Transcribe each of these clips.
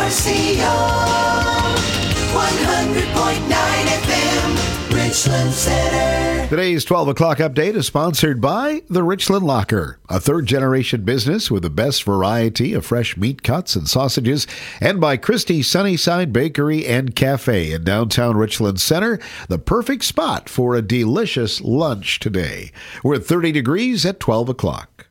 100.9 FM, Richland Center. Today's 12 o'clock update is sponsored by the Richland Locker, a third-generation business with the best variety of fresh meat cuts and sausages, and by Christie's Sunnyside Bakery and Cafe in downtown Richland Center, the perfect spot for a delicious lunch today. We're at 30 degrees at 12 o'clock.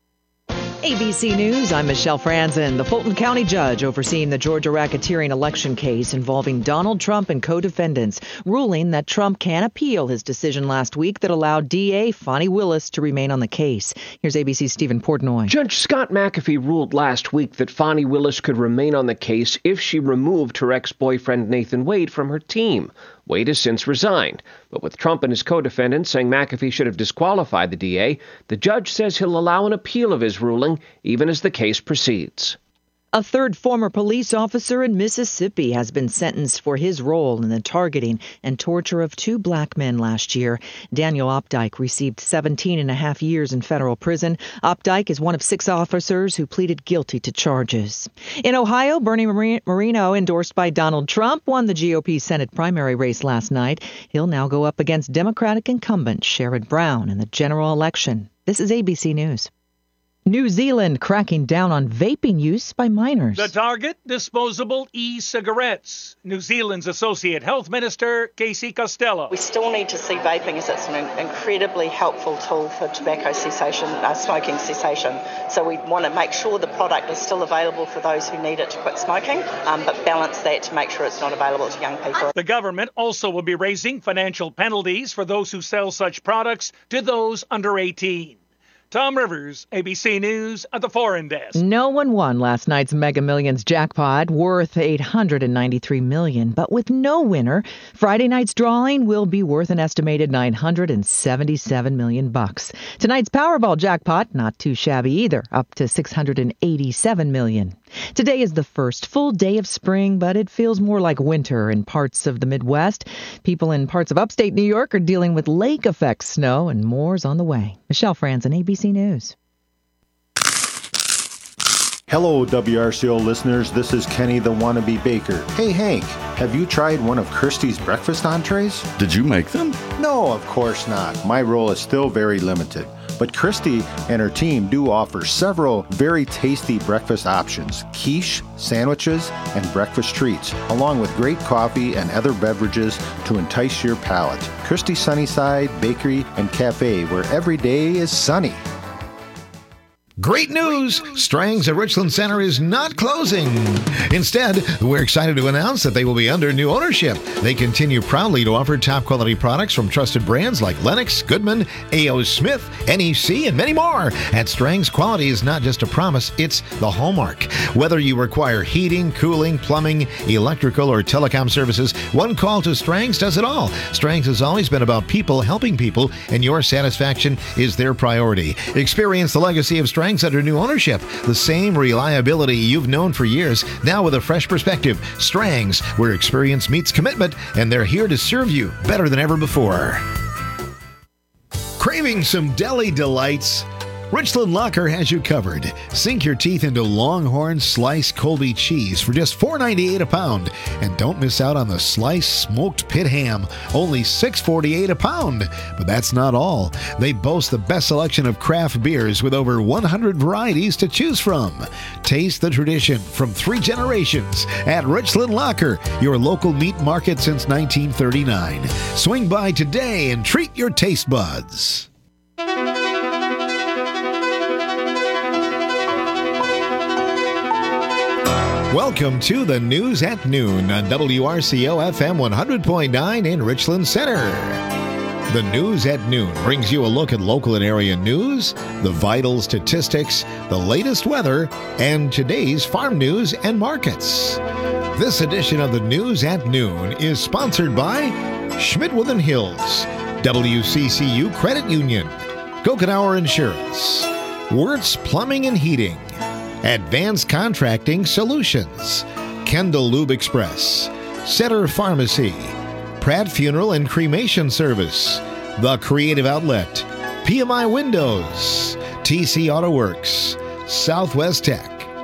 ABC News, I'm Michelle Franzen. The Fulton County judge overseeing the Georgia racketeering election case involving Donald Trump and co-defendants, ruling that Trump can appeal his decision last week that allowed DA Fani Willis to remain on the case. Here's ABC's Stephen Portnoy. Judge Scott McAfee ruled last week that Fani Willis could remain on the case if she removed her ex-boyfriend Nathan Wade from her team. Wade has since resigned, but with Trump and his co-defendants saying McAfee should have disqualified the DA, the judge says he'll allow an appeal of his ruling even as the case proceeds. A third former police officer in Mississippi has been sentenced for his role in the targeting and torture of two black men last year. Daniel Opdyke received 17 and a half years in federal prison. Opdyke is one of 6 officers who pleaded guilty to charges. In Ohio, Bernie Moreno, endorsed by Donald Trump, won the GOP Senate primary race last night. He'll now go up against Democratic incumbent Sherrod Brown in the general election. This is ABC News. New Zealand cracking down on vaping use by minors. The target, disposable e-cigarettes. New Zealand's Associate Health Minister, Casey Costello. We still need to see vaping as it's an incredibly helpful tool for tobacco cessation, smoking cessation. So we want to make sure the product is still available for those who need it to quit smoking, but balance that to make sure it's not available to young people. The government also will be raising financial penalties for those who sell such products to those under 18. Tom Rivers, ABC News at the Foreign Desk. No one won last night's Mega Millions jackpot, worth $893 million. But with no winner, Friday night's drawing will be worth an estimated $977 million. Tonight's Powerball jackpot, not too shabby either, up to $687 million. Today is the first full day of spring, but it feels more like winter in parts of the Midwest. People in parts of upstate New York are dealing with lake effect snow, and more's on the way. Michelle Franzen, ABC News. Hello, WRCO listeners. This is Kenny the Wannabe Baker. Hey, Hank, have you tried one of Kirsty's breakfast entrees? Did you make them? No, of course not. My role is still very limited. But Kirsty and her team do offer several very tasty breakfast options, quiche, sandwiches, and breakfast treats, along with great coffee and other beverages to entice your palate. Kirsty Sunnyside Bakery and Cafe, where every day is sunny. Great news! Strang's at Richland Center is not closing. Instead, we're excited to announce that they will be under new ownership. They continue proudly to offer top-quality products from trusted brands like Lennox, Goodman, A.O. Smith, NEC, and many more. At Strang's, quality is not just a promise, it's the hallmark. Whether you require heating, cooling, plumbing, electrical, or telecom services, one call to Strang's does it all. Strang's has always been about people helping people, and your satisfaction is their priority. Experience the legacy of Strang's under new ownership. The same reliability you've known for years, now with a fresh perspective. Strang's, where experience meets commitment, and they're here to serve you better than ever before. Craving some deli delights? Richland Locker has you covered. Sink your teeth into Longhorn sliced Colby cheese for just $4.98 a pound. And don't miss out on the sliced smoked pit ham, only $6.48 a pound. But that's not all. They boast the best selection of craft beers with over 100 varieties to choose from. Taste the tradition from 3 generations at Richland Locker, your local meat market since 1939. Swing by today and treat your taste buds. Welcome to the News at Noon on WRCO FM 100.9 in Richland Center. The News at Noon brings you a look at local and area news, the vital statistics, the latest weather, and today's farm news and markets. This edition of the News at Noon is sponsored by Schmidt-Withen Hills, WCCU Credit Union, Gochenauer Insurance, Wirtz Plumbing and Heating, Advanced Contracting Solutions, Kendall Lube Express, Center Pharmacy, Pratt Funeral and Cremation Service, The Creative Outlet, PMI Windows, TC Auto Works, Southwest Tech,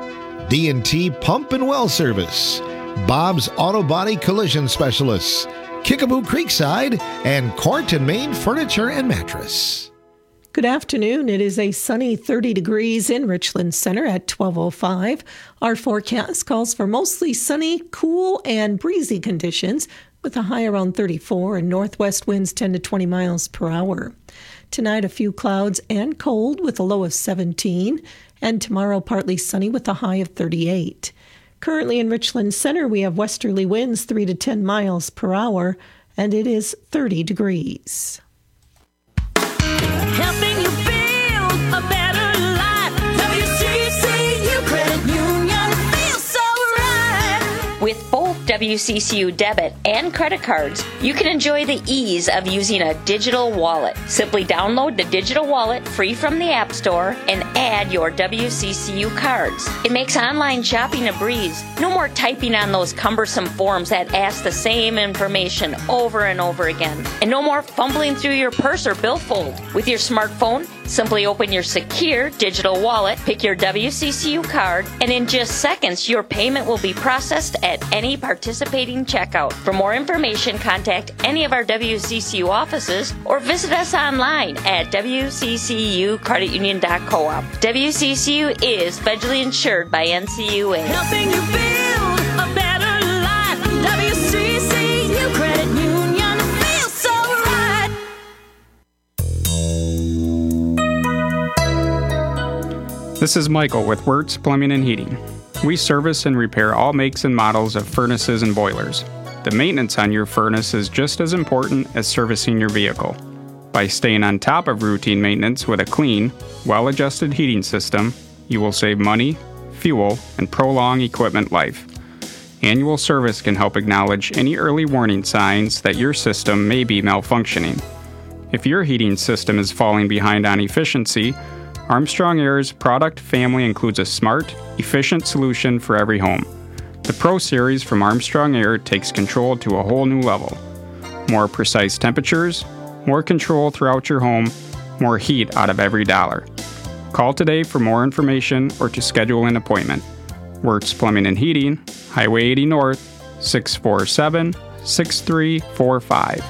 D&T Pump and Well Service, Bob's Auto Body Collision Specialists, Kickapoo Creekside, and Court and Main Furniture and Mattress. Good afternoon. It is a sunny 30 degrees in Richland Center at 12:05. Our forecast calls for mostly sunny, cool, and breezy conditions with a high around 34 and northwest winds 10 to 20 miles per hour. Tonight, a few clouds and cold with a low of 17, and tomorrow partly sunny with a high of 38. Currently in Richland Center, we have westerly winds 3 to 10 miles per hour, and it is 30 degrees. Helping you build a better life. WCCU Credit Union feels so right. With both WCCU debit and credit cards, you can enjoy the ease of using a digital wallet. Simply download the digital wallet free from the App Store and add your WCCU cards. It makes online shopping a breeze. No more typing on those cumbersome forms that ask the same information over and over again. And no more fumbling through your purse or billfold. With your smartphone, simply open your secure digital wallet, pick your WCCU card, and in just seconds, your payment will be processed at any participating checkout. For more information, contact any of our WCCU offices or visit us online at wccucreditunion.coop. WCCU is federally insured by NCUA. Helping you build a better life. WCCU Credit Union feels so right. This is Michael with Wirtz Plumbing and Heating. We service and repair all makes and models of furnaces and boilers. The maintenance on your furnace is just as important as servicing your vehicle. By staying on top of routine maintenance with a clean, well-adjusted heating system, you will save money, fuel, and prolong equipment life. Annual service can help acknowledge any early warning signs that your system may be malfunctioning. If your heating system is falling behind on efficiency, Armstrong Air's product family includes a smart, efficient solution for every home. The Pro Series from Armstrong Air takes control to a whole new level. More precise temperatures, more control throughout your home, more heat out of every dollar. Call today for more information or to schedule an appointment. Wirtz Plumbing and Heating, Highway 80 North, 647-6345.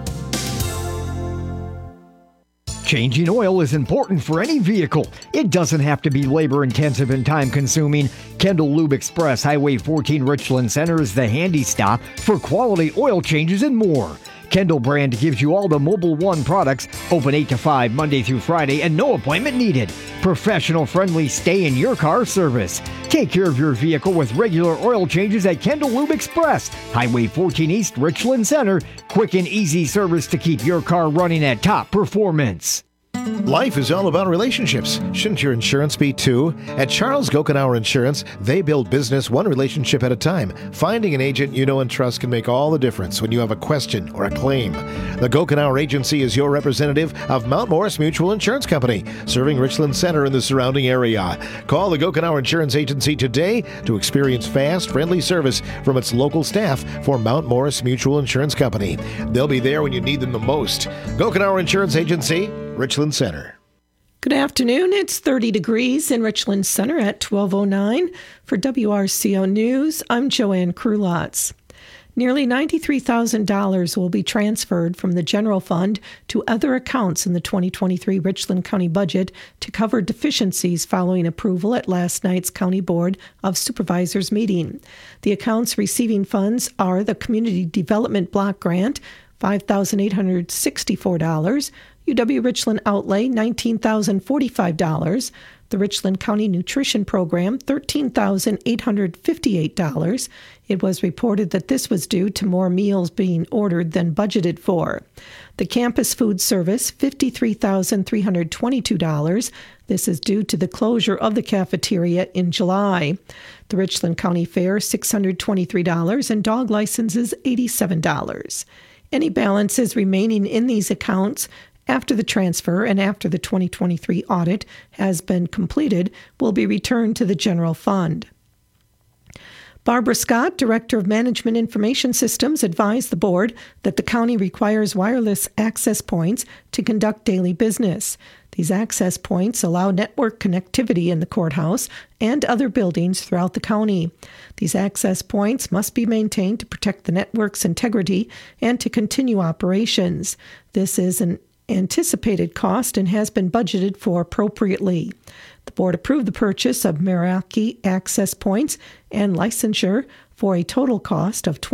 Changing oil is important for any vehicle. It doesn't have to be labor-intensive and time-consuming. Kendall Lube Express, Highway 14 Richland Center is the handy stop for quality oil changes and more. Kendall brand gives you all the Mobil 1 products, open 8 to 5 Monday through Friday, and no appointment needed. Professional-friendly stay-in-your-car service. Take care of your vehicle with regular oil changes at Kendall Lube Express, Highway 14 East Richland Center. Quick and easy service to keep your car running at top performance. Life is all about relationships. Shouldn't your insurance be too? At Charles Gokenauer Insurance, they build business one relationship at a time. Finding an agent you know and trust can make all the difference when you have a question or a claim. The Gokenauer Agency is your representative of Mount Morris Mutual Insurance Company, serving Richland Center and the surrounding area. Call the Gokenauer Insurance Agency today to experience fast, friendly service from its local staff for Mount Morris Mutual Insurance Company. They'll be there when you need them the most. Gokenauer Insurance Agency, Richland Center. Good afternoon. It's 30 degrees in Richland Center at 12:09. For WRCO News, I'm Joanne Krulotz. Nearly $93,000 will be transferred from the general fund to other accounts in the 2023 Richland County budget to cover deficiencies following approval at last night's County Board of Supervisors meeting. The accounts receiving funds are the Community Development Block Grant, $5,864, UW Richland outlay, $19,045. The Richland County Nutrition Program, $13,858. It was reported that this was due to more meals being ordered than budgeted for. The Campus Food Service, $53,322. This is due to the closure of the cafeteria in July. The Richland County Fair, $623, and dog licenses, $87. Any balances remaining in these accounts after the transfer and after the 2023 audit has been completed will be returned to the general fund. Barbara Scott, Director of Management Information Systems, advised the board that the county requires wireless access points to conduct daily business. These access points allow network connectivity in the courthouse and other buildings throughout the county. These access points must be maintained to protect the network's integrity and to continue operations. This is an anticipated cost and has been budgeted for appropriately. The board approved the purchase of Meraki access points and licensure for a total cost of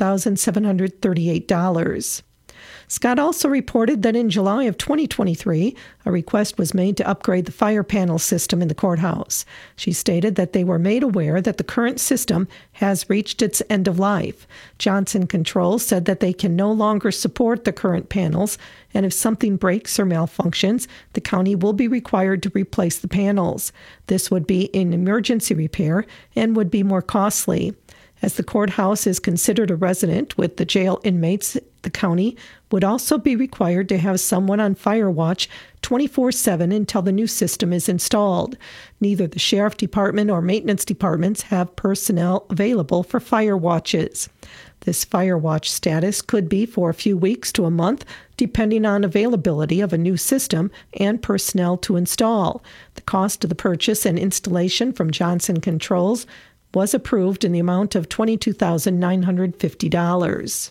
$21,738. Scott also reported that in July of 2023, a request was made to upgrade the fire panel system in the courthouse. She stated that they were made aware that the current system has reached its end of life. Johnson Controls said that they can no longer support the current panels, and if something breaks or malfunctions, the county will be required to replace the panels. This would be an emergency repair and would be more costly. As the courthouse is considered a resident with the jail inmates, the county would also be required to have someone on fire watch 24/7 until the new system is installed. Neither the sheriff department or maintenance departments have personnel available for fire watches. This fire watch status could be for a few weeks to a month, depending on availability of a new system and personnel to install. The cost of the purchase and installation from Johnson Controls was approved in the amount of $22,950.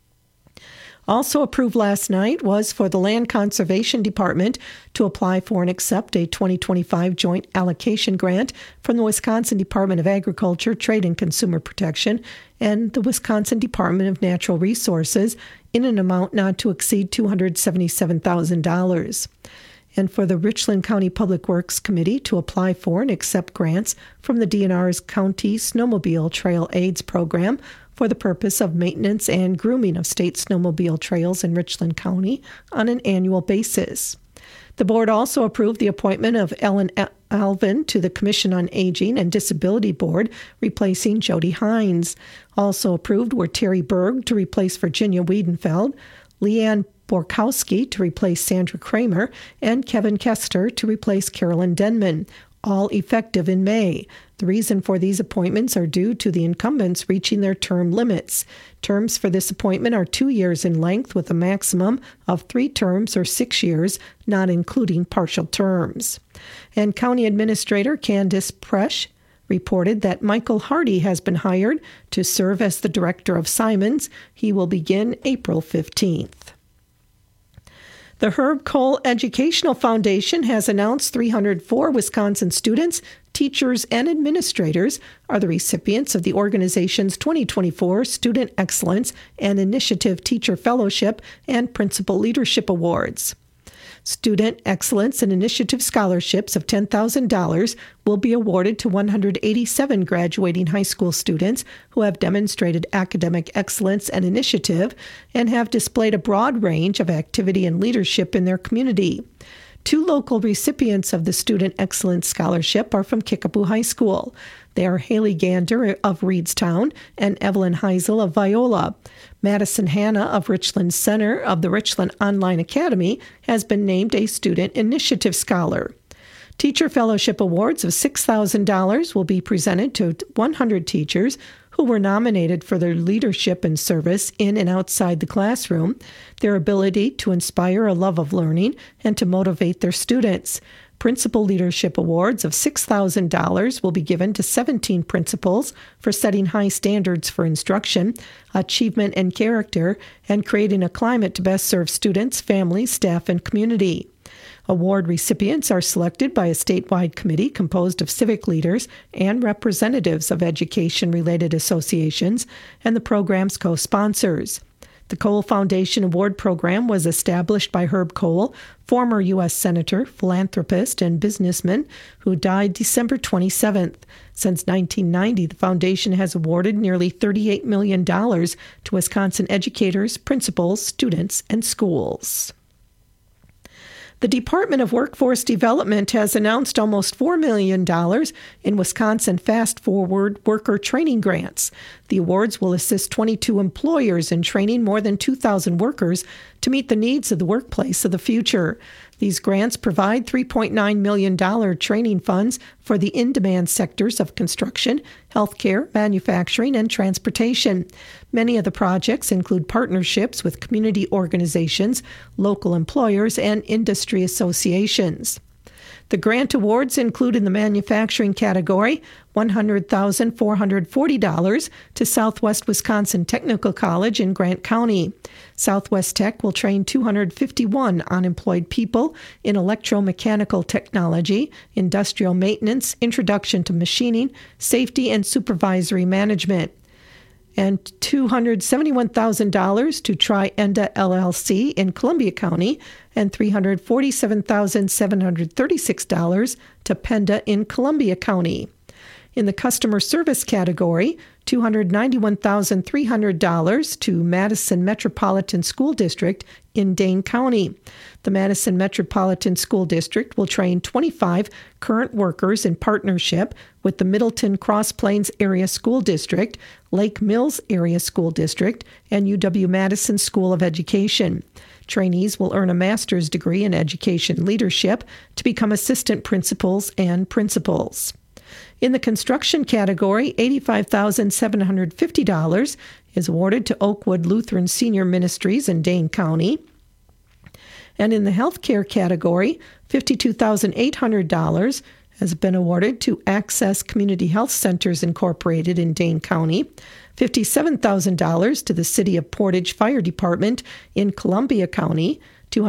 Also approved last night was for the Land Conservation Department to apply for and accept a 2025 joint allocation grant from the Wisconsin Department of Agriculture, Trade and Consumer Protection and the Wisconsin Department of Natural Resources in an amount not to exceed $277,000. And for the Richland County Public Works Committee to apply for and accept grants from the DNR's County Snowmobile Trail Aids Program for the purpose of maintenance and grooming of state snowmobile trails in Richland County on an annual basis. The board also approved the appointment of Ellen Alvin to the Commission on Aging and Disability Board, replacing Jody Hines. Also approved were Terry Berg to replace Virginia Wiedenfeld, Leanne Borkowski to replace Sandra Kramer, and Kevin Kester to replace Carolyn Denman, all effective in May. The reason for these appointments are due to the incumbents reaching their term limits. Terms for this appointment are 2 years in length with a maximum of 3 terms or 6 years, not including partial terms. And County Administrator Candice Presch reported that Michael Hardy has been hired to serve as the director of Simons. He will begin April 15th. The Herb Cole Educational Foundation has announced 304 Wisconsin students, teachers, and administrators are the recipients of the organization's 2024 Student Excellence and Initiative Teacher Fellowship and Principal Leadership Awards. Student Excellence and Initiative Scholarships of $10,000 will be awarded to 187 graduating high school students who have demonstrated academic excellence and initiative and have displayed a broad range of activity and leadership in their community. 2 local recipients of the Student Excellence Scholarship are from Kickapoo High School. They are Haley Gander of Reedstown and Evelyn Heisel of Viola. Madison Hanna of Richland Center of the Richland Online Academy has been named a Student Initiative Scholar. Teacher Fellowship Awards of $6,000 will be presented to 100 teachers who were nominated for their leadership and service in and outside the classroom, their ability to inspire a love of learning, and to motivate their students. Principal Leadership Awards of $6,000 will be given to 17 principals for setting high standards for instruction, achievement, and character, and creating a climate to best serve students, families, staff, and community. Award recipients are selected by a statewide committee composed of civic leaders and representatives of education-related associations and the program's co-sponsors. The Cole Foundation Award Program was established by Herb Cole, former U.S. Senator, philanthropist, and businessman who died December 27th. Since 1990, the foundation has awarded nearly $38 million to Wisconsin educators, principals, students, and schools. The Department of Workforce Development has announced almost $4 million in Wisconsin Fast Forward Worker Training Grants. The awards will assist 22 employers in training more than 2,000 workers to meet the needs of the workplace of the future. These grants provide $3.9 million training funds for the in-demand sectors of construction, healthcare, manufacturing, and transportation. Many of the projects include partnerships with community organizations, local employers, and industry associations. The grant awards include in the manufacturing category $100,440 to Southwest Wisconsin Technical College in Grant County. Southwest Tech will train 251 unemployed people in electromechanical technology, industrial maintenance, introduction to machining, safety, and supervisory management. And $271,000 to Trienda LLC in Columbia County, and $347,736 to Penda in Columbia County. In the customer service category, $291,300 to Madison Metropolitan School District in Dane County. The Madison Metropolitan School District will train 25 current workers in partnership with the Middleton Cross Plains Area School District, Lake Mills Area School District, and UW-Madison School of Education. Trainees will earn a master's degree in education leadership to become assistant principals and principals. In the construction category, $85,750 is awarded to Oakwood Lutheran Senior Ministries in Dane County. And in the healthcare category, $52,800 has been awarded to Access Community Health Centers Incorporated in Dane County, $57,000 to the City of Portage Fire Department in Columbia County,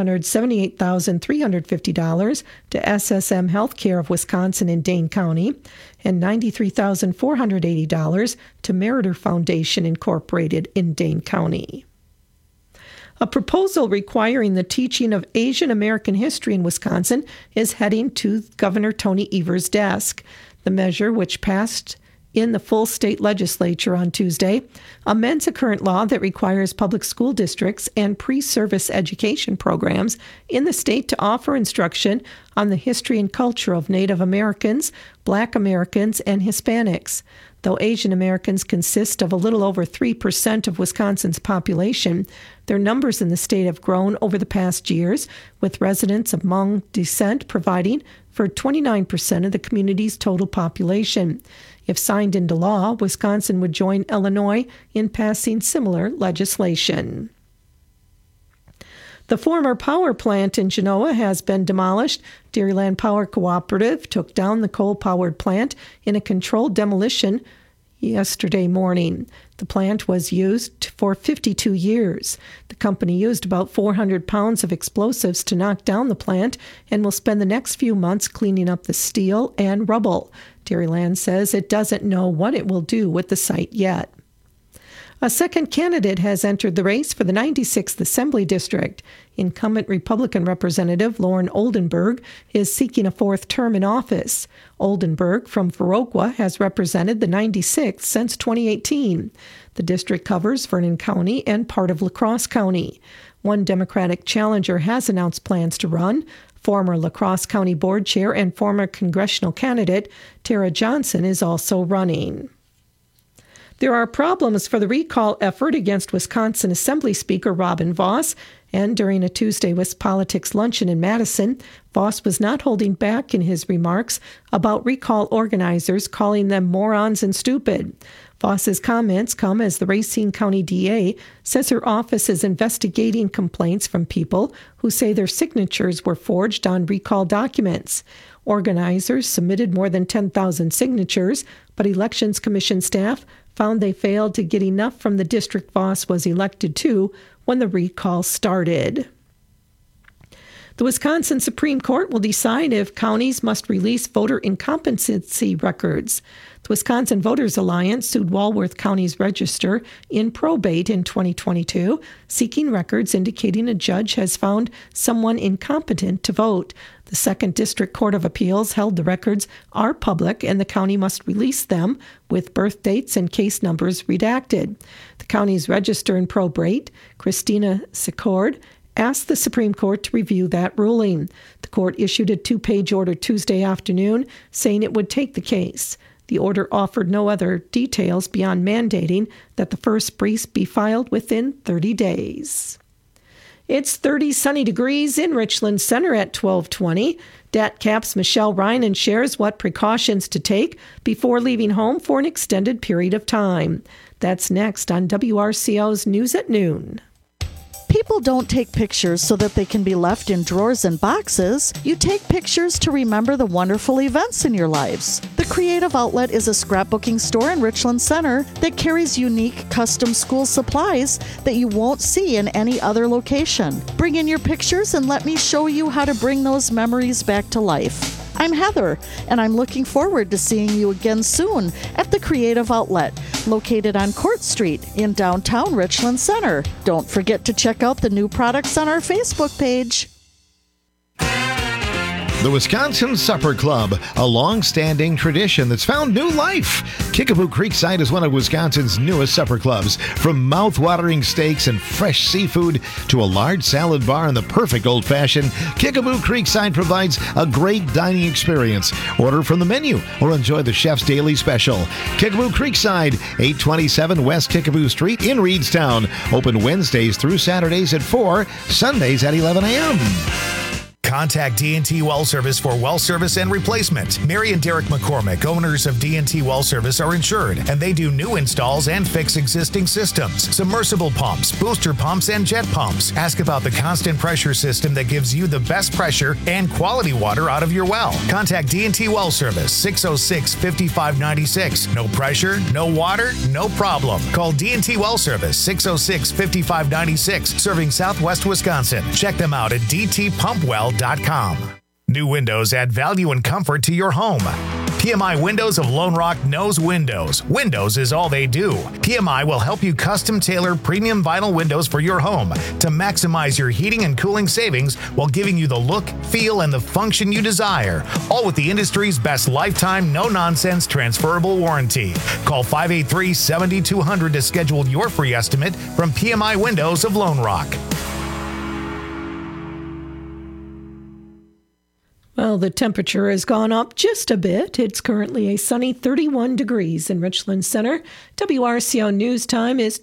$278,350 to SSM Healthcare of Wisconsin in Dane County, and $93,480 to Meritor Foundation Incorporated in Dane County. A proposal requiring the teaching of Asian American history in Wisconsin is heading to Governor Tony Evers' desk. The measure, which passed in the full state legislature on Tuesday, amends a current law that requires public school districts and pre-service education programs in the state to offer instruction on the history and culture of Native Americans, Black Americans, and Hispanics. Though Asian Americans consist of a little over 3% of Wisconsin's population, their numbers in the state have grown over the past years, with residents of Hmong descent providing for 29% of the community's total population. If signed into law, Wisconsin would join Illinois in passing similar legislation. The former power plant in Genoa has been demolished. Dairyland Power Cooperative took down the coal-powered plant in a controlled demolition yesterday morning. The plant was used for 52 years. The company used about 400 pounds of explosives to knock down the plant and will spend the next few months cleaning up the steel and rubble. Dairyland says it doesn't know what it will do with the site yet. A second candidate has entered the race for the 96th Assembly District. Incumbent Republican Representative Lauren Oldenburg is seeking a fourth term in office. Oldenburg from Viroqua has represented the 96th since 2018. The district covers Vernon County and part of La Crosse County. One Democratic challenger has announced plans to run. Former La Crosse County Board Chair and former congressional candidate Tara Johnson is also running. There are problems for the recall effort against Wisconsin Assembly Speaker Robin Vos, and during a Tuesday WisPolitics luncheon in Madison, Vos was not holding back in his remarks about recall organizers calling them morons and stupid. Vos's comments come as the Racine County DA says her office is investigating complaints from people who say their signatures were forged on recall documents. Organizers submitted more than 10,000 signatures, but Elections Commission staff found they failed to get enough from the district Vos was elected to when the recall started. The Wisconsin Supreme Court will decide if counties must release voter incompetency records. The Wisconsin Voters Alliance sued Walworth County's register in probate in 2022, seeking records indicating a judge has found someone incompetent to vote. The Second District Court of Appeals held the records are public and the county must release them with birth dates and case numbers redacted. The county's register in probate, Christina Secord, asked the Supreme Court to review that ruling. The court issued a 2-page order Tuesday afternoon saying it would take the case. The order offered no other details beyond mandating that the first brief be filed within 30 days. It's 30 sunny degrees in Richland Center at 12:20. DATCAP's Michelle Reinen shares what precautions to take before leaving home for an extended period of time. That's next on WRCO's News at Noon. People don't take pictures so that they can be left in drawers and boxes. You take pictures to remember the wonderful events in your lives. The Creative Outlet is a scrapbooking store in Richland Center that carries unique custom school supplies that you won't see in any other location. Bring in your pictures and let me show you how to bring those memories back to life. I'm Heather, and I'm looking forward to seeing you again soon at the Creative Outlet, located on Court Street in downtown Richland Center. Don't forget to check out the new products on our Facebook page. The Wisconsin Supper Club, a long-standing tradition that's found new life. Kickapoo Creekside is one of Wisconsin's newest supper clubs. From mouth-watering steaks and fresh seafood to a large salad bar and the perfect old-fashioned, Kickapoo Creekside provides a great dining experience. Order from the menu or enjoy the chef's daily special. Kickapoo Creekside, 827 West Kickapoo Street in Reedstown. Open Wednesdays through Saturdays at 4, Sundays at 11 a.m. Contact D&T Well Service for well service and replacement. Mary and Derek McCormick, owners of D&T Well Service, are insured, and they do new installs and fix existing systems, submersible pumps, booster pumps, and jet pumps. Ask about the constant pressure system that gives you the best pressure and quality water out of your well. Contact D&T Well Service, 606-5596. No pressure, no water, no problem. Call D&T Well Service, 606-5596, serving Southwest Wisconsin. Check them out at dtpumpwell.com. New windows add value and comfort to your home. PMI Windows of Lone Rock knows windows. Windows is all they do. PMI will help you custom tailor premium vinyl windows for your home to maximize your heating and cooling savings while giving you the look, feel, and the function you desire. All with the industry's best lifetime, no-nonsense transferable warranty. Call 583-7200 to schedule your free estimate from PMI Windows of Lone Rock. Well, the temperature has gone up just a bit. It's currently a sunny 31 degrees in Richland Center. WRCO News Time is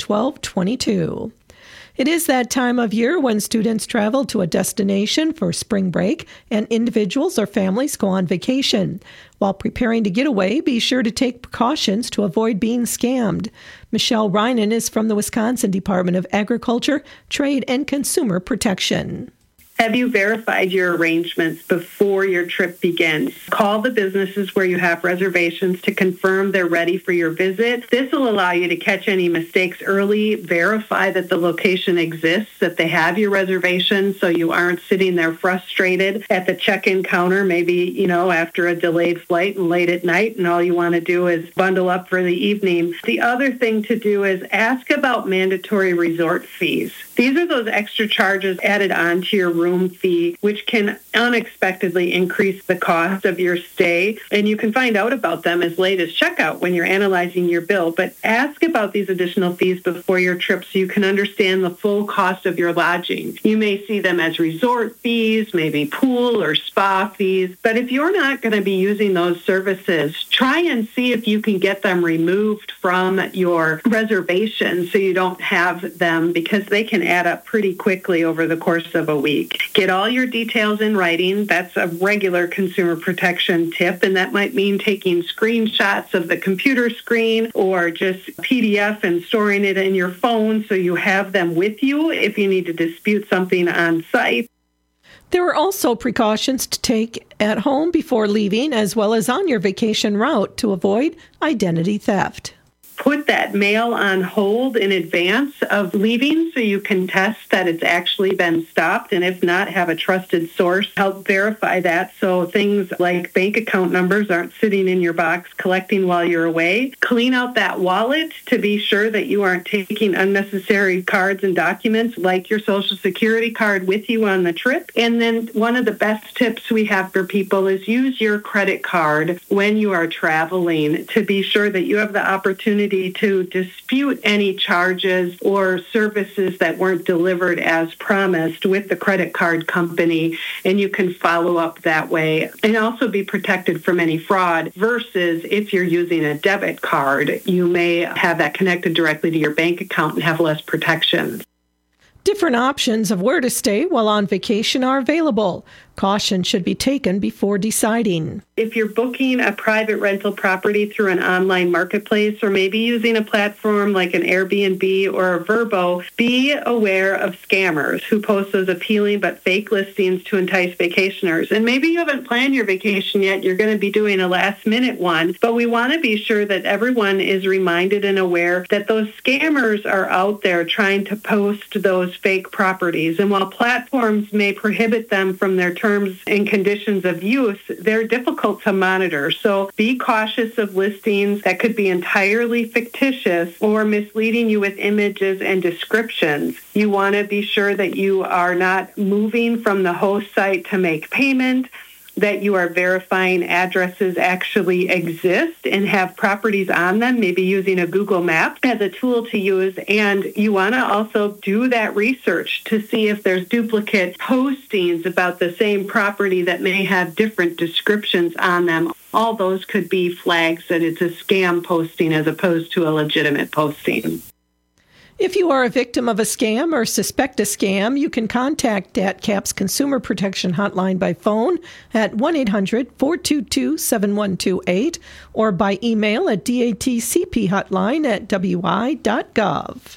12:22. It is that time of year when students travel to a destination for spring break and individuals or families go on vacation. While preparing to get away, be sure to take precautions to avoid being scammed. Michelle Reinen is from the Wisconsin Department of Agriculture, Trade, and Consumer Protection. Have you verified your arrangements before your trip begins? Call the businesses where you have reservations to confirm they're ready for your visit. This will allow you to catch any mistakes early, verify that the location exists, that they have your reservation so you aren't sitting there frustrated at the check-in counter, maybe, after a delayed flight and late at night, and all you want to do is bundle up for the evening. The other thing to do is ask about mandatory resort fees. These are those extra charges added on to your room fee, which can unexpectedly increase the cost of your stay. And you can find out about them as late as checkout when you're analyzing your bill. But ask about these additional fees before your trip so you can understand the full cost of your lodging. You may see them as resort fees, maybe pool or spa fees. But if you're not going to be using those services, try and see if you can get them removed from your reservation so you don't have them, because they can add up pretty quickly over the course of a week. Get all your details in writing. That's a regular consumer protection tip, and that might mean taking screenshots of the computer screen or just PDF and storing it in your phone so you have them with you if you need to dispute something on site. There are also precautions to take at home before leaving, as well as on your vacation route, to avoid identity theft. Put that mail on hold in advance of leaving so you can test that it's actually been stopped, and if not, have a trusted source help verify that so things like bank account numbers aren't sitting in your box collecting while you're away. Clean out that wallet to be sure that you aren't taking unnecessary cards and documents like your Social Security card with you on the trip. And then one of the best tips we have for people is use your credit card when you are traveling to be sure that you have the opportunity to dispute any charges or services that weren't delivered as promised with the credit card company, and you can follow up that way and also be protected from any fraud, versus if you're using a debit card, you may have that connected directly to your bank account and have less protection. Different options of where to stay while on vacation are available. Caution should be taken before deciding. If you're booking a private rental property through an online marketplace or maybe using a platform like an Airbnb or a Vrbo, be aware of scammers who post those appealing but fake listings to entice vacationers. And maybe you haven't planned your vacation yet. You're going to be doing a last-minute one. But we want to be sure that everyone is reminded and aware that those scammers are out there trying to post those fake properties. And while platforms may prohibit them from their terms and conditions of use, they're difficult to monitor. So be cautious of listings that could be entirely fictitious or misleading you with images and descriptions. You want to be sure that you are not moving from the host site to make payment, that you are verifying addresses actually exist and have properties on them, maybe using a Google map as a tool to use. And you want to also do that research to see if there's duplicate postings about the same property that may have different descriptions on them. All those could be flags that it's a scam posting as opposed to a legitimate posting. If you are a victim of a scam or suspect a scam, you can contact DATCAP's Consumer Protection Hotline by phone at 1-800-422-7128 or by email at datcphotline@wi.gov.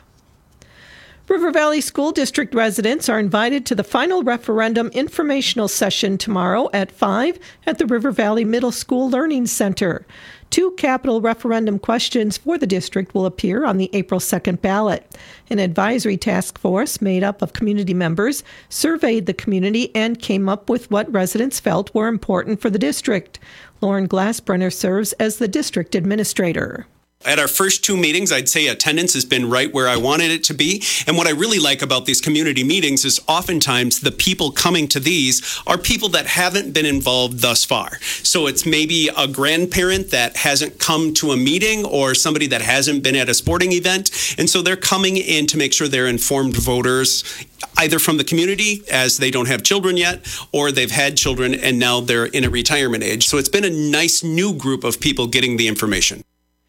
River Valley School District residents are invited to the final referendum informational session tomorrow at 5 at the River Valley Middle School Learning Center. 2 capital referendum questions for the district will appear on the April 2nd ballot. An advisory task force made up of community members surveyed the community and came up with what residents felt were important for the district. Lauren Glassbrenner serves as the district administrator. At our first 2 meetings, I'd say attendance has been right where I wanted it to be. And what I really like about these community meetings is oftentimes the people coming to these are people that haven't been involved thus far. So it's maybe a grandparent that hasn't come to a meeting or somebody that hasn't been at a sporting event. And so they're coming in to make sure they're informed voters, either from the community as they don't have children yet, or they've had children and now they're in a retirement age. So it's been a nice new group of people getting the information.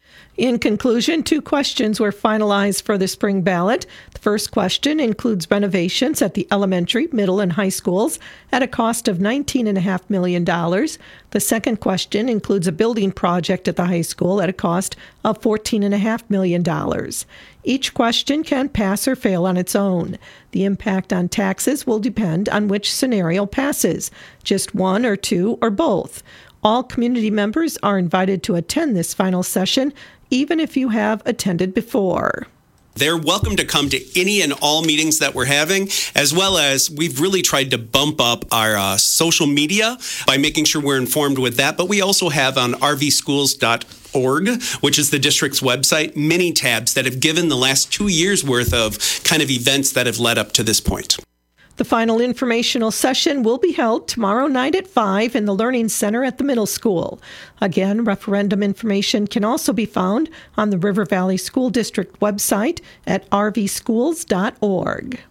In conclusion, 2 questions were finalized for the spring ballot. The first question includes renovations at the elementary, middle, and high schools at a cost of $19.5 million. The second question includes a building project at the high school at a cost of $14.5 million. Each question can pass or fail on its own. The impact on taxes will depend on which scenario passes, just 1 or 2 or both. All community members are invited to attend this final session, even if you have attended before. They're welcome to come to any and all meetings that we're having, as well as we've really tried to bump up our social media by making sure we're informed with that. But we also have on rvschools.org, which is the district's website, many tabs that have given the last 2 years worth of kind of events that have led up to this point. The final informational session will be held tomorrow night at 5 in the Learning Center at the middle school. Again, referendum information can also be found on the River Valley School District website at rvschools.org.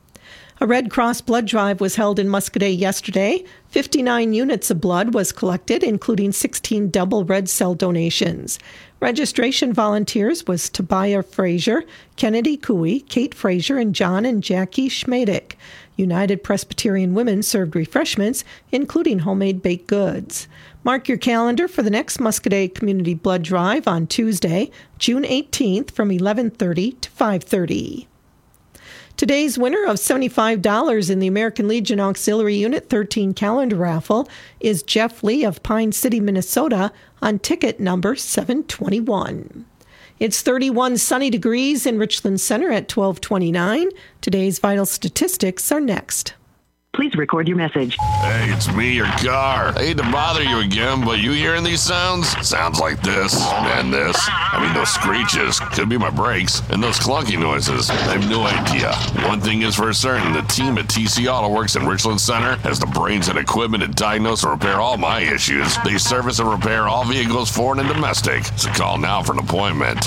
A Red Cross blood drive was held in Muscoda yesterday. 59 units of blood was collected, including 16 double red cell donations. Registration volunteers was Tobiah Frazier, Kennedy Cooey, Kate Frazier, and John and Jackie Schmadick. United Presbyterian Women served refreshments, including homemade baked goods. Mark your calendar for the next Muscoda Community Blood Drive on Tuesday, June 18th from 11:30 to 5:30. Today's winner of $75 in the American Legion Auxiliary Unit 13 calendar raffle is Jeff Lee of Pine City, Minnesota, on ticket number 721. It's 31 sunny degrees in Richland Center at 12:29. Today's vital statistics are next. Please record your message. Hey, it's me, your car. I hate to bother you again, but you hearing these sounds? Sounds like this and this. I mean, those screeches. Could be my brakes. And those clunky noises. I have no idea. One thing is for certain, the team at TC Auto Works in Richland Center has the brains and equipment to diagnose and repair all my issues. They service and repair all vehicles, foreign and domestic. So call now for an appointment.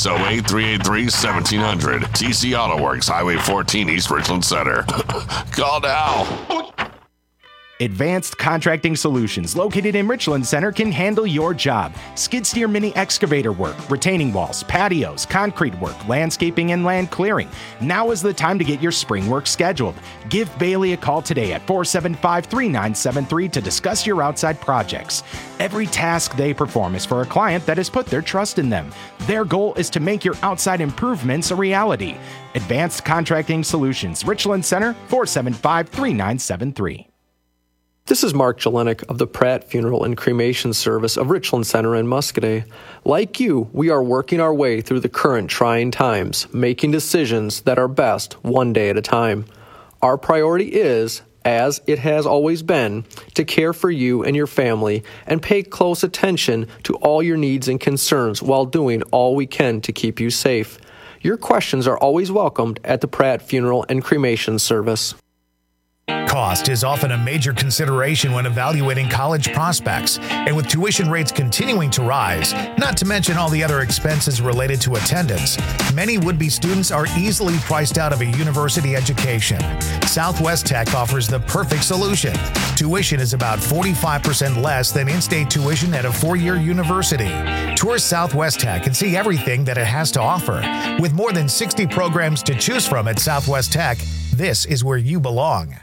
608-383-1700. TC Auto Works, Highway 14, East Richland Center. Call now. Advanced Contracting Solutions, located in Richland Center, can handle your job. Skid steer mini excavator work, retaining walls, patios, concrete work, landscaping, and land clearing. Now is the time to get your spring work scheduled. Give Bailey a call today at 475-3973 to discuss your outside projects. Every task they perform is for a client that has put their trust in them. Their goal is to make your outside improvements a reality. Advanced Contracting Solutions, Richland Center, 475-3973. This is Mark Jelinek of the Pratt Funeral and Cremation Service of Richland Center in Muscoda. Like you, we are working our way through the current trying times, making decisions that are best one day at a time. Our priority is, as it has always been, to care for you and your family and pay close attention to all your needs and concerns while doing all we can to keep you safe. Your questions are always welcomed at the Pratt Funeral and Cremation Service. Cost is often a major consideration when evaluating college prospects, and with tuition rates continuing to rise, not to mention all the other expenses related to attendance, many would-be students are easily priced out of a university education. Southwest Tech offers the perfect solution. Tuition is about 45% less than in-state tuition at a four-year university. Tour Southwest Tech and see everything that it has to offer. With more than 60 programs to choose from at Southwest Tech, this is where you belong.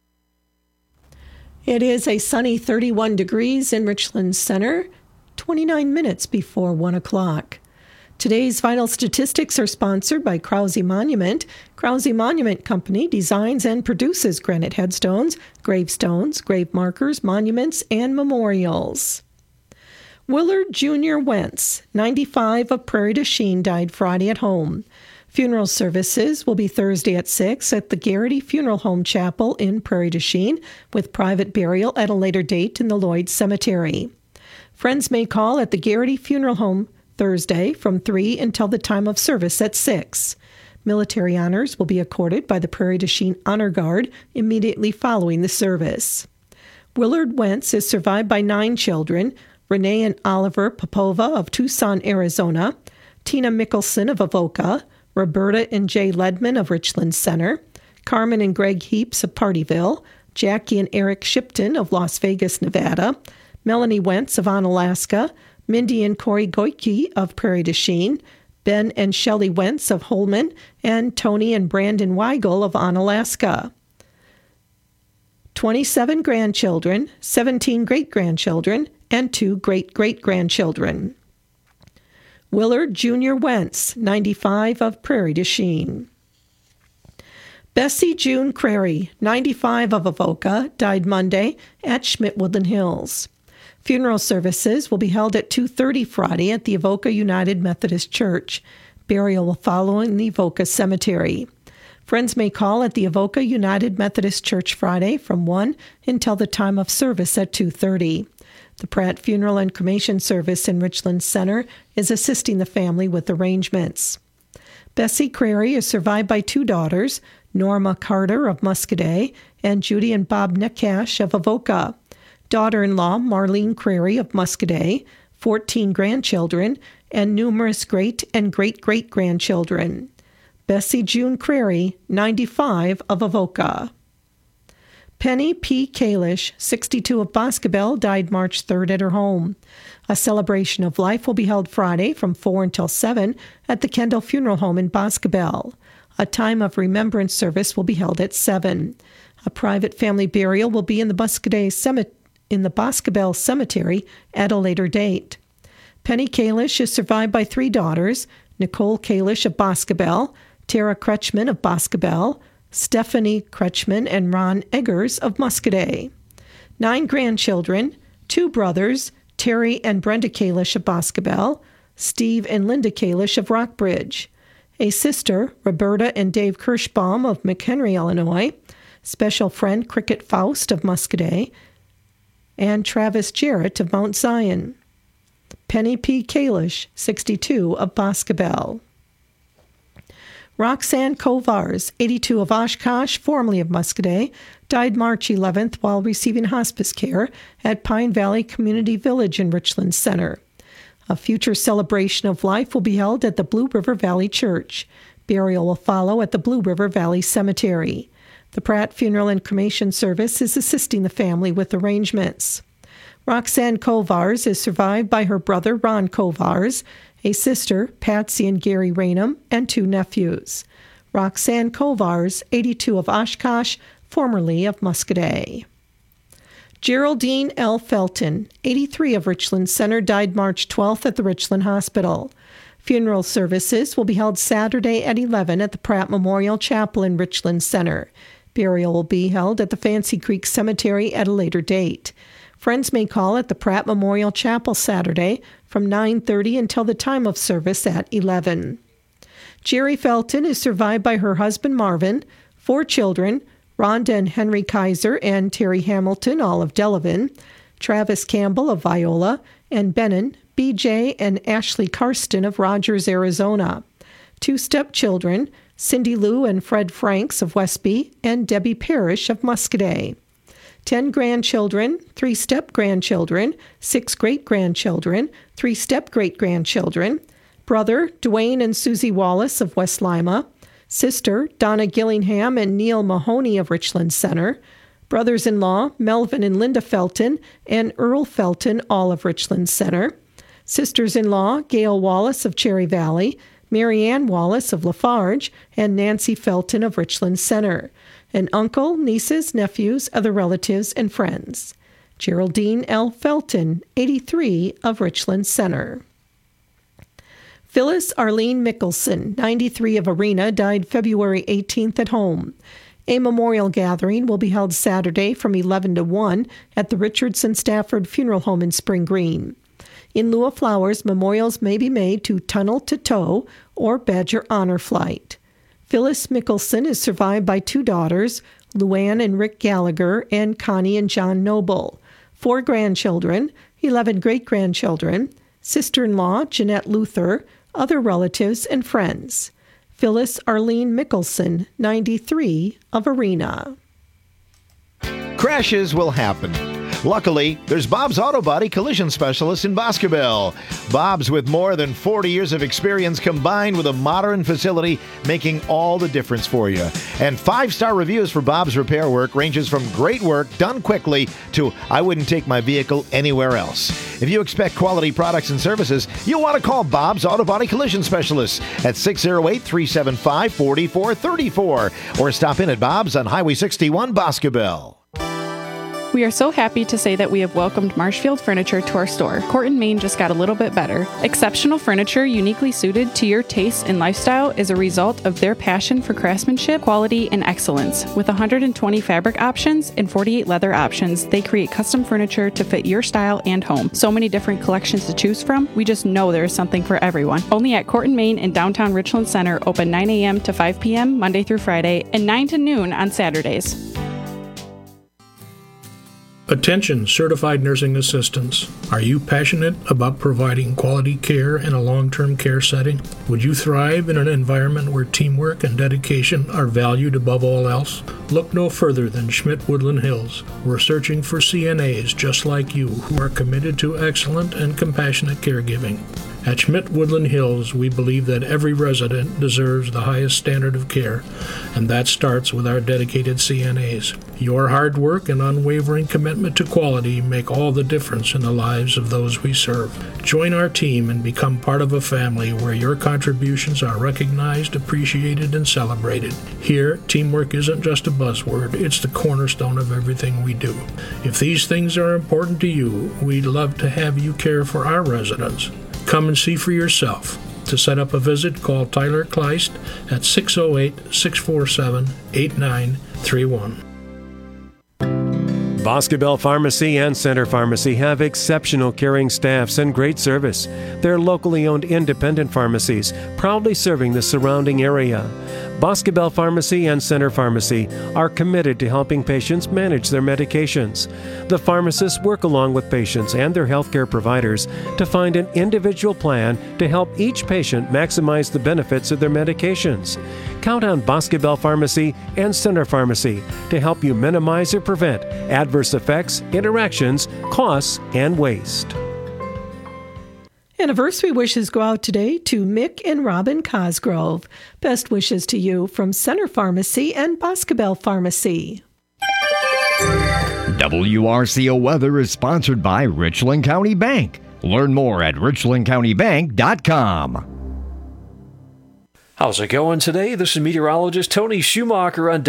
It is a sunny 31 degrees in Richland Center, 29 minutes before 1 o'clock. Today's vital statistics are sponsored by Krause Monument. Krause Monument Company designs and produces granite headstones, gravestones, grave markers, monuments, and memorials. Willard Jr. Wentz, 95, of Prairie du Chien, died Friday at home. Funeral services will be Thursday at 6 at the Garrity Funeral Home Chapel in Prairie du Chien, with private burial at a later date in the Lloyd Cemetery. Friends may call at the Garrity Funeral Home Thursday from 3 until the time of service at 6. Military honors will be accorded by the Prairie du Chien Honor Guard immediately following the service. Willard Wentz is survived by 9 children: Renee and Oliver Popova of Tucson, Arizona, Tina Mickelson of Avoca, Roberta and Jay Ledman of Richland Center, Carmen and Greg Heaps of Partyville, Jackie and Eric Shipton of Las Vegas, Nevada, Melanie Wentz of Onalaska, Mindy and Corey Goike of Prairie du Chien, Ben and Shelley Wentz of Holman, and Tony and Brandon Weigel of Onalaska. 27 grandchildren, 17 great-grandchildren, and 2 great-great-grandchildren. Willard Jr. Wentz, 95, of Prairie du Chien. Bessie June Crary, 95, of Avoca, died Monday at Schmidt-Woodland Hills. Funeral services will be held at 2:30 Friday at the Avoca United Methodist Church. Burial will follow in the Avoca Cemetery. Friends may call at the Avoca United Methodist Church Friday from 1 until the time of service at 2:30. The Pratt Funeral and Cremation Service in Richland Center is assisting the family with arrangements. Bessie Crary is survived by 2 daughters, Norma Carter of Muscoda and Judy and Bob Nekash of Avoca. Daughter-in-law Marlene Crary of Muscoda, 14 grandchildren, and numerous great and great-great-grandchildren. Bessie June Crary, 95, of Avoca. Penny P. Kalish, 62, of Boscobel, died March 3rd at her home. A celebration of life will be held Friday from 4 until 7 at the Kendall Funeral Home in Boscobel. A time of remembrance service will be held at 7. A private family burial will be in the Boscobel Cemetery at a later date. Penny Kalish is survived by 3 daughters, Nicole Kalish of Boscobel, Tara Kretschmann of Boscobel, Stephanie Kretschmann and Ron Eggers of Muscoda. 9 grandchildren, 2 brothers, Terry and Brenda Kalish of Boscobel, Steve and Linda Kalish of Rockbridge. A sister, Roberta and Dave Kirschbaum of McHenry, Illinois, special friend Cricket Faust of Muscoda, and Travis Jarrett of Mount Zion. Penny P. Kalish, 62, of Boscobel. Roxanne Kovars, 82, of Oshkosh, formerly of Muscoda, died March 11th while receiving hospice care at Pine Valley Community Village in Richland Center. A future celebration of life will be held at the Blue River Valley Church. Burial will follow at the Blue River Valley Cemetery. The Pratt Funeral and Cremation Service is assisting the family with arrangements. Roxanne Kovars is survived by her brother Ron Kovars, a sister, Patsy and Gary Rainham, and 2 nephews. Roxanne Kovars, 82 of Oshkosh, formerly of Muscadet. Geraldine L. Felton, 83 of Richland Center, died March 12th at the Richland Hospital. Funeral services will be held Saturday at 11 at the Pratt Memorial Chapel in Richland Center. Burial will be held at the Fancy Creek Cemetery at a later date. Friends may call at the Pratt Memorial Chapel Saturday from 9:30 until the time of service at 11. Jerry Felton is survived by her husband Marvin, 4 children, Rhonda and Henry Kaiser and Terry Hamilton, all of Delavan, Travis Campbell of Viola, and Benin, BJ, and Ashley Karsten of Rogers, Arizona. 2 stepchildren, Cindy Lou and Fred Franks of Westby, and Debbie Parrish of Muscadet. 10 grandchildren, 3 step-grandchildren, 6 great-grandchildren, 3 step-great-grandchildren, brother Dwayne and Susie Wallace of West Lima, sister Donna Gillingham and Neil Mahoney of Richland Center, brothers-in-law Melvin and Linda Felton and Earl Felton, all of Richland Center, sisters-in-law Gail Wallace of Cherry Valley, Mary Ann Wallace of Lafarge, and Nancy Felton of Richland Center, and uncle, nieces, nephews, other relatives, and friends. Geraldine L. Felton, 83 of Richland Center. Phyllis Arlene Mickelson, 93 of Arena, died February 18th at home. A memorial gathering will be held Saturday from 11 to 1 at the Richardson Stafford Funeral Home in Spring Green. In lieu of flowers, memorials may be made to Tunnel to Toe or Badger Honor Flight. Phyllis Mickelson is survived by 2 daughters, Luann and Rick Gallagher, and Connie and John Noble, 4 grandchildren, 11 great-grandchildren, sister-in-law Jeanette Luther, other relatives and friends. Phyllis Arlene Mickelson, 93 of Arena. Crashes will happen. Luckily, there's Bob's Auto Body Collision Specialist in Boscobel. Bob's, with more than 40 years of experience combined with a modern facility, making all the difference for you. And 5-star reviews for Bob's repair work ranges from great work done quickly to I wouldn't take my vehicle anywhere else. If you expect quality products and services, you'll want to call Bob's Auto Body Collision Specialist at 608-375-4434 or stop in at Bob's on Highway 61, Boscobel. We are so happy to say that we have welcomed Marshfield Furniture to our store. Corton, Maine just got a little bit better. Exceptional furniture uniquely suited to your taste and lifestyle is a result of their passion for craftsmanship, quality, and excellence. With 120 fabric options and 48 leather options, they create custom furniture to fit your style and home. So many different collections to choose from, we just know there is something for everyone. Only at Corton, Maine in downtown Richland Center, open 9 a.m. to 5 p.m. Monday through Friday and 9 to noon on Saturdays. Attention, certified nursing assistants. Are you passionate about providing quality care in a long-term care setting? Would you thrive in an environment where teamwork and dedication are valued above all else? Look no further than Schmidt-Woodland Hills. We're searching for CNAs just like you who are committed to excellent and compassionate caregiving. At Schmidt-Woodland Hills, we believe that every resident deserves the highest standard of care, and that starts with our dedicated CNAs. Your hard work and unwavering commitment to quality make all the difference in the lives of those we serve. Join our team and become part of a family where your contributions are recognized, appreciated, and celebrated. Here, teamwork isn't just a buzzword, it's the cornerstone of everything we do. If these things are important to you, we'd love to have you care for our residents. Come and see for yourself. To set up a visit, call Tyler Kleist at 608-647-8931. Boscobel Pharmacy and Center Pharmacy have exceptional caring staffs and great service. They're locally owned independent pharmacies, proudly serving the surrounding area. Boscobel Pharmacy and Center Pharmacy are committed to helping patients manage their medications. The pharmacists work along with patients and their healthcare providers to find an individual plan to help each patient maximize the benefits of their medications. Count on Boscobel Pharmacy and Center Pharmacy to help you minimize or prevent adverse effects, interactions, costs, and waste. Anniversary wishes go out today to Mick and Robin Cosgrove. Best wishes to you from Center Pharmacy and Boscobel Pharmacy. WRCO Weather is sponsored by Richland County Bank. Learn more at richlandcountybank.com. How's it going today? This is meteorologist Tony Schumacher on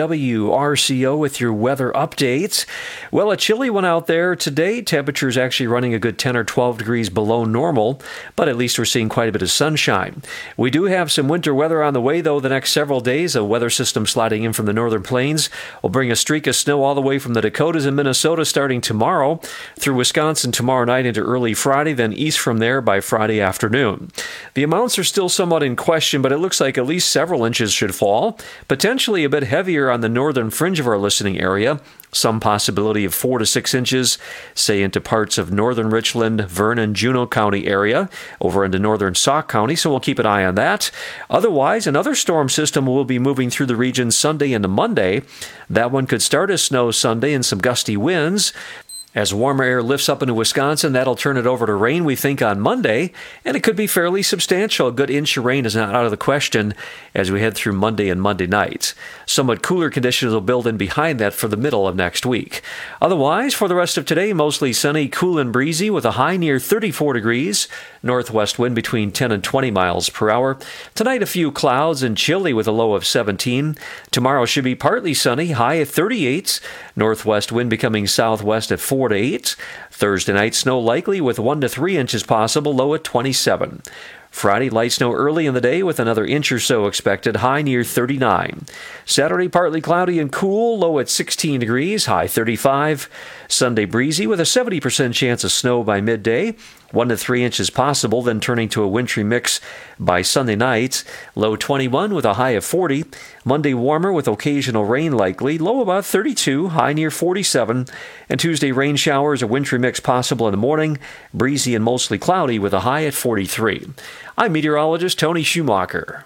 WRCO with your weather updates. Well, a chilly one out there today. Temperatures actually running a good 10 or 12 degrees below normal, but at least we're seeing quite a bit of sunshine. We do have some winter weather on the way, though, the next several days. A weather system sliding in from the northern plains will bring a streak of snow all the way from the Dakotas and Minnesota starting tomorrow, through Wisconsin tomorrow night into early Friday, then east from there by Friday afternoon. The amounts are still somewhat in question, but it looks like at least several inches should fall, potentially a bit heavier on the northern fringe of our listening area. Some possibility of 4 to 6 inches, say into parts of northern Richland, Vernon, Juneau County area, over into northern Sauk County, so we'll keep an eye on that. Otherwise, another storm system will be moving through the region Sunday into Monday. That one could start as snow Sunday and some gusty winds. As warmer air lifts up into Wisconsin, that'll turn it over to rain, we think, on Monday, and it could be fairly substantial. A good inch of rain is not out of the question as we head through Monday and Monday nights. Somewhat cooler conditions will build in behind that for the middle of next week. Otherwise, for the rest of today, mostly sunny, cool and breezy with a high near 34 degrees. Northwest wind between 10 and 20 miles per hour. Tonight, a few clouds and chilly with a low of 17. Tomorrow should be partly sunny, high at 38. Northwest wind becoming southwest at 4 to 8. Thursday night, snow likely with 1 to 3 inches possible, low at 27. Friday, light snow early in the day with another inch or so expected, high near 39. Saturday, partly cloudy and cool, low at 16 degrees, high 35. Sunday, breezy with a 70% chance of snow by midday, 1 to 3 inches possible, then turning to a wintry mix by Sunday night, low 21 with a high of 40. Monday, warmer with occasional rain likely, low about 32, high near 47. And Tuesday, rain showers, a wintry mix possible in the morning, breezy and mostly cloudy with a high at 43. I'm meteorologist Tony Schumacher.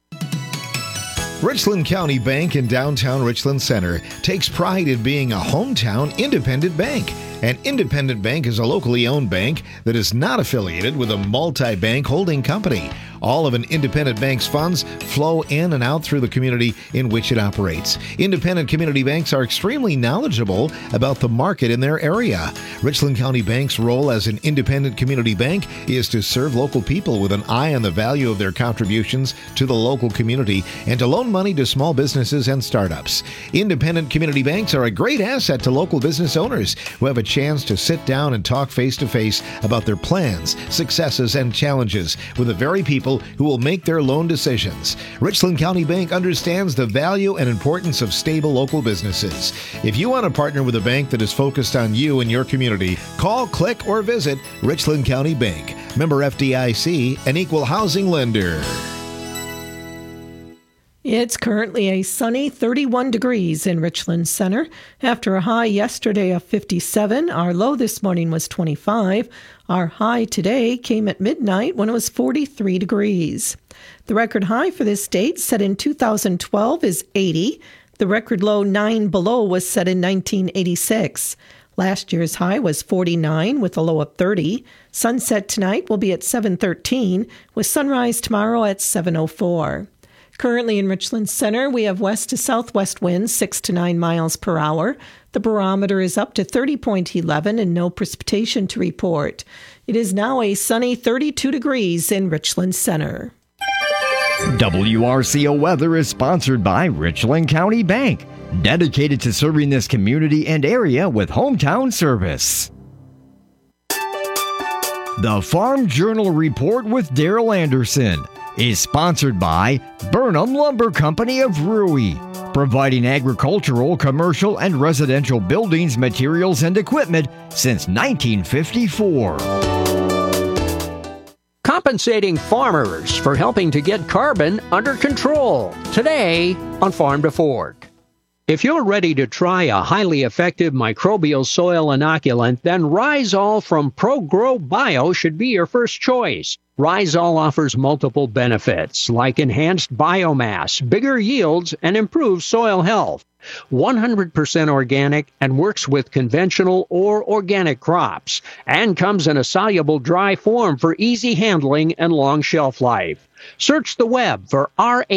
Richland County Bank in downtown Richland Center takes pride in being a hometown independent bank. An independent bank is a locally owned bank that is not affiliated with a multi-bank holding company. All of an independent bank's funds flow in and out through the community in which it operates. Independent community banks are extremely knowledgeable about the market in their area. Richland County Bank's role as an independent community bank is to serve local people with an eye on the value of their contributions to the local community and to loan money to small businesses and startups. Independent community banks are a great asset to local business owners who have a chance to sit down and talk face-to-face about their plans, successes, and challenges with the very people who will make their loan decisions. Richland County Bank understands the value and importance of stable local businesses. If you want to partner with a bank that is focused on you and your community, call, click, or visit Richland County Bank. Member FDIC, an equal housing lender. It's currently a sunny 31 degrees in Richland Center. After a high yesterday of 57, our low this morning was 25. Our high today came at midnight when it was 43 degrees. The record high for this date, set in 2012, is 80. The record low 9 below was set in 1986. Last year's high was 49 with a low of 30. Sunset tonight will be at 7:13 with sunrise tomorrow at 7:04. Currently in Richland Center, we have west to southwest winds 6 to 9 miles per hour. The barometer is up to 30.11 and no precipitation to report. It is now a sunny 32 degrees in Richland Center. WRCO Weather is sponsored by Richland County Bank, dedicated to serving this community and area with hometown service. The Farm Journal Report with Daryl Anderson is sponsored by Burnham Lumber Company of Rui, providing agricultural, commercial, and residential buildings, materials, and equipment since 1954. Compensating farmers for helping to get carbon under control. Today on Farm to Fork. If you're ready to try a highly effective microbial soil inoculant, then Rhizol from ProGrow Bio should be your first choice. Rhizol offers multiple benefits like enhanced biomass, bigger yields, and improved soil health. 100% organic and works with conventional or organic crops, and comes in a soluble dry form for easy handling and long shelf life. Search the web for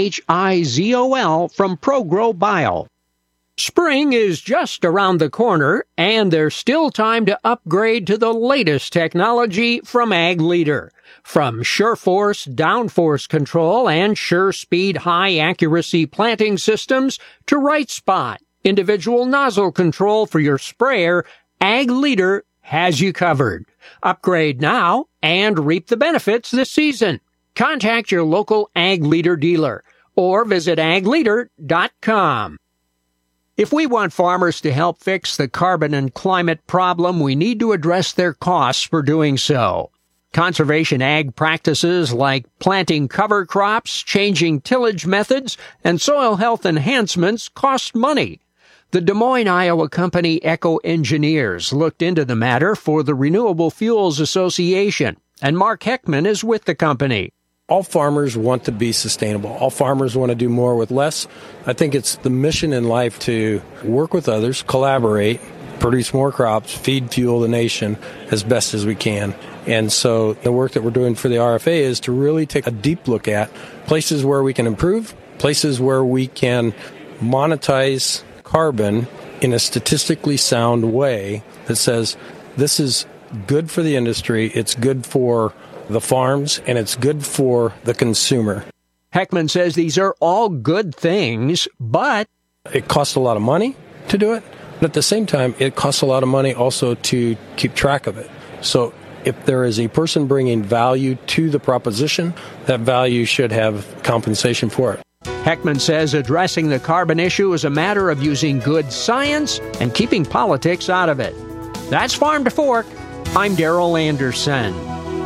RHIZOL from ProGrow Bio. Spring is just around the corner, and there's still time to upgrade to the latest technology from Ag Leader. From SureForce downforce control and SureSpeed high-accuracy planting systems to Right Spot, individual nozzle control for your sprayer, Ag Leader has you covered. Upgrade now and reap the benefits this season. Contact your local Ag Leader dealer or visit agleader.com. If we want farmers to help fix the carbon and climate problem, we need to address their costs for doing so. Conservation ag practices like planting cover crops, changing tillage methods, and soil health enhancements cost money. The Des Moines, Iowa company Eco Engineers looked into the matter for the Renewable Fuels Association, and Mark Heckman is with the company. All farmers want to be sustainable. All farmers want to do more with less. I think it's the mission in life to work with others, collaborate, produce more crops, feed, fuel the nation as best as we can. And so the work that we're doing for the RFA is to really take a deep look at places where we can improve, places where we can monetize carbon in a statistically sound way that says this is good for the industry, it's good for the farms, and it's good for the consumer. Heckman says these are all good things, but it costs a lot of money to do it. But at the same time, it costs a lot of money also to keep track of it. So if there is a person bringing value to the proposition, that value should have compensation for it. Heckman says addressing the carbon issue is a matter of using good science and keeping politics out of it. That's Farm to Fork. I'm Darrell Anderson.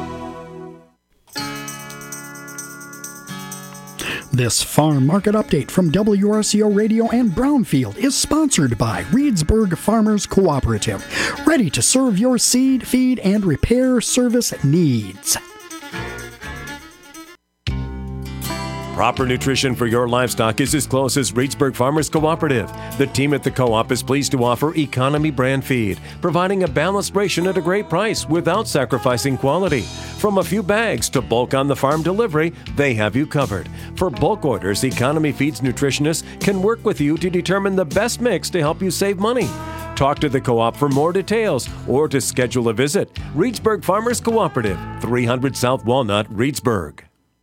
This farm market update from WRCO Radio and Brownfield is sponsored by Reedsburg Farmers Cooperative, ready to serve your seed, feed, and repair service needs. Proper nutrition for your livestock is as close as Reedsburg Farmers Cooperative. The team at the co-op is pleased to offer economy brand feed, providing a balanced ration at a great price without sacrificing quality. From a few bags to bulk on the farm delivery, they have you covered. For bulk orders, Economy Feeds nutritionists can work with you to determine the best mix to help you save money. Talk to the co-op for more details or to schedule a visit. Reedsburg Farmers Cooperative, 300 South Walnut, Reedsburg.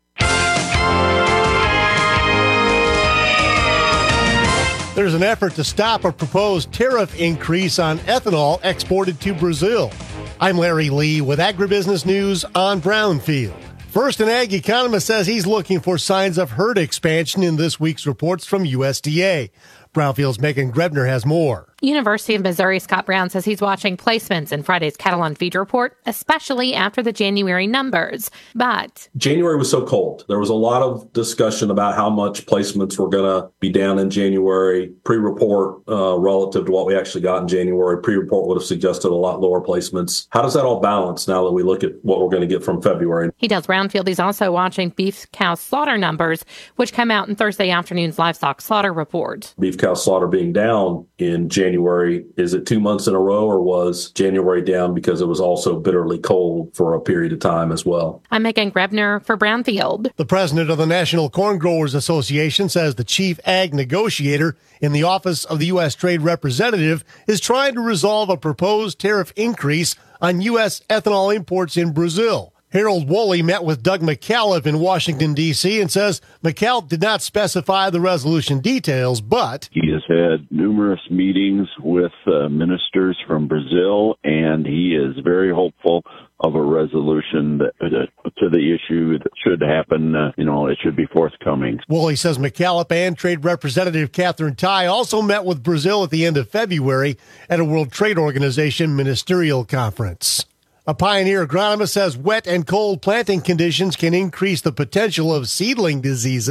There's an effort to stop a proposed tariff increase on ethanol exported to Brazil. I'm Larry Lee with Agribusiness News on Brownfield. First, an ag economist says he's looking for signs of herd expansion in this week's reports from USDA. Brownfield's Megan Grebner has more. University of Missouri Scott Brown says he's watching placements in Friday's Cattle on Feed report, especially after the January numbers. But January was so cold. There was a lot of discussion about how much placements were going to be down in January. Pre-report relative to what we actually got in January. Pre-report would have suggested a lot lower placements. How does that all balance now that we look at what we're going to get from February? He tells Brownfield he's also watching beef cow slaughter numbers, which come out in Thursday afternoon's livestock slaughter report. Beef cow slaughter being down in January. Is it 2 months in a row, or was January down because it was also bitterly cold for a period of time as well? I'm Megan Grebner for Brownfield. The president of the National Corn Growers Association says the chief ag negotiator in the Office of the U.S. Trade Representative is trying to resolve a proposed tariff increase on U.S. ethanol imports in Brazil. Harold Woolley met with Doug McAuliffe in Washington, D.C. and says McAuliffe did not specify the resolution details, but he has had numerous meetings with ministers from Brazil, and he is very hopeful of a resolution to the issue that should happen. It should be forthcoming. Woolley says McAuliffe and Trade Representative Catherine Tai also met with Brazil at the end of February at a World Trade Organization ministerial conference. A Pioneer agronomist says wet and cold planting conditions can increase the potential of seedling diseases.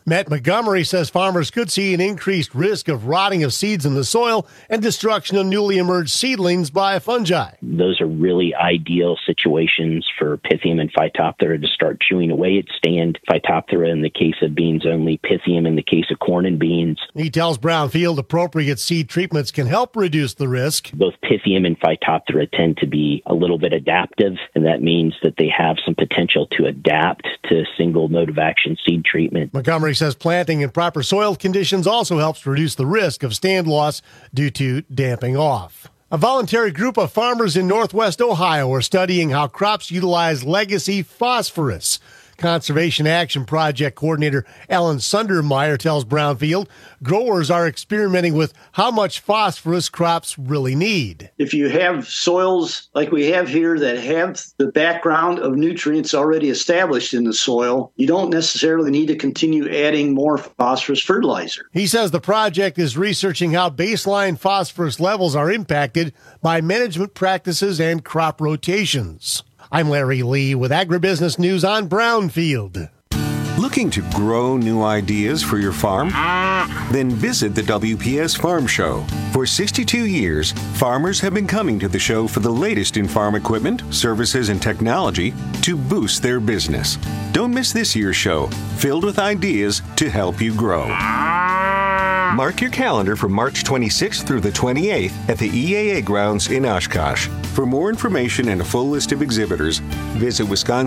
Matt Montgomery says farmers could see an increased risk of rotting of seeds in the soil and destruction of newly emerged seedlings by fungi. Those are really ideal situations for Pythium and Phytophthora to start chewing away at stand. Phytophthora in the case of beans only, Pythium in the case of corn and beans. He tells Brownfield appropriate seed treatments can help reduce the risk. Both Pythium and Phytophthora tend to be a little bit adaptive, and that means that they have some potential to adapt to single mode of action seed treatment. Montgomery says planting in proper soil conditions also helps reduce the risk of stand loss due to damping off. A voluntary group of farmers in Northwest Ohio are studying how crops utilize legacy phosphorus. Conservation Action Project Coordinator Ellen Sundermeyer tells Brownfield growers are experimenting with how much phosphorus crops really need. If you have soils like we have here that have the background of nutrients already established in the soil, you don't necessarily need to continue adding more phosphorus fertilizer. He says the project is researching how baseline phosphorus levels are impacted by management practices and crop rotations. I'm Larry Lee with Agribusiness News on Brownfield. Looking to grow new ideas for your farm? Then visit the WPS Farm Show. For 62 years, farmers have been coming to the show for the latest in farm equipment, services, and technology to boost their business. Don't miss this year's show, filled with ideas to help you grow. Mark your calendar for March 26th through the 28th at the EAA grounds in Oshkosh. For more information and a full list of exhibitors, visit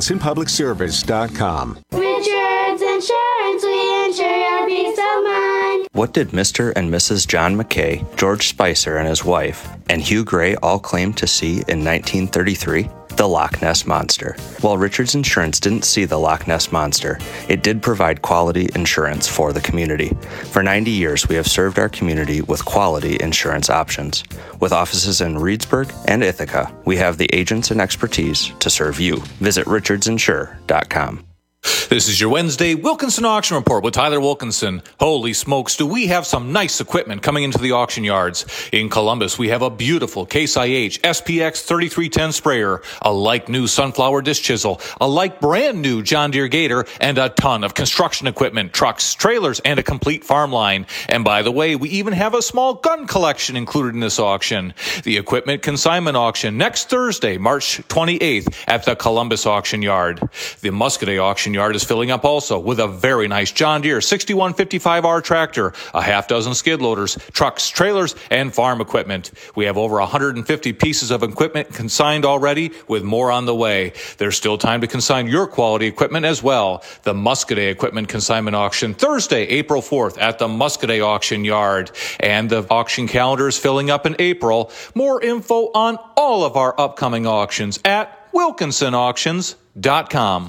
WisconsinPublicService.com. Richards Insurance, we insure your peace of mind. What did Mr. and Mrs. John McKay, George Spicer and his wife, and Hugh Gray all claim to see in 1933? The Loch Ness Monster. While Richards Insurance didn't see the Loch Ness Monster, it did provide quality insurance for the community. For 90 years, we have served our community with quality insurance options. With offices in Reedsburg and Ithaca, we have the agents and expertise to serve you. Visit richardsinsure.com. This is your Wednesday Wilkinson Auction Report with Tyler Wilkinson. Holy smokes, do we have some nice equipment coming into the auction yards. In Columbus, we have a beautiful Case IH SPX 3310 sprayer, a like-new Sunflower disc chisel, a like-brand-new John Deere Gator, and a ton of construction equipment, trucks, trailers, and a complete farm line. And by the way, we even have a small gun collection included in this auction. The Equipment Consignment Auction next Thursday, March 28th at the Columbus Auction Yard. The Muscadet Auction Yard is filling up also with a very nice John Deere 6155R tractor, a half dozen skid loaders, trucks, trailers, and farm equipment. We have over 150 pieces of equipment consigned already, with more on the way. There's still time to consign your quality equipment as well. The Muscadet Equipment Consignment Auction, Thursday, April 4th at the Muscadet Auction Yard. And the auction calendar is filling up in April. More info on all of our upcoming auctions at wilkinsonauctions.com.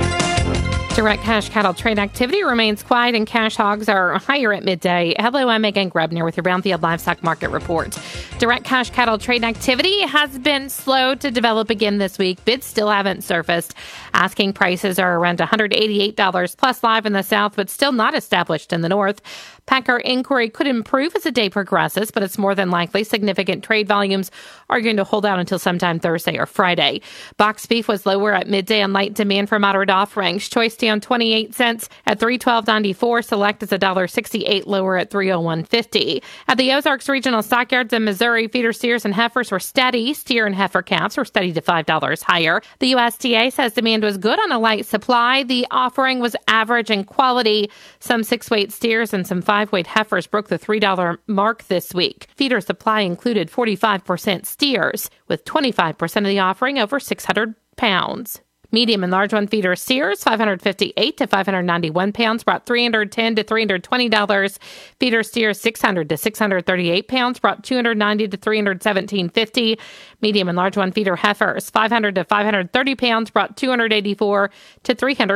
Direct cash cattle trade activity remains quiet and cash hogs are higher at midday. Hello, I'm Megan Grebner with your Brownfield Livestock Market Report. Direct cash cattle trade activity has been slow to develop again this week. Bids still haven't surfaced. Asking prices are around $188 plus live in the south, but still not established in the north. Packer inquiry could improve as the day progresses, but it's more than likely significant trade volumes are going to hold out until sometime Thursday or Friday. Box beef was lower at midday on light demand for moderate offerings. Choice down 28 cents at $312.94. Select is $1.68 lower at $301.50. At the Ozarks Regional Stockyards in Missouri, feeder steers and heifers were steady. Steer and heifer calves were steady to $5 higher. The USDA says demand was good on a light supply. The offering was average in quality. Some 6-weight steers and some 5-weight heifers broke the $3 mark this week. Feeder supply included 45% steers, with 25% of the offering over 600 pounds. Medium and large one feeder steers, 558 to 591 pounds, brought $310 to $320. Feeder steers, 600 to 638 pounds, brought $290 to $317.50. Medium and large one feeder heifers, 500 to 530 pounds, brought $284 to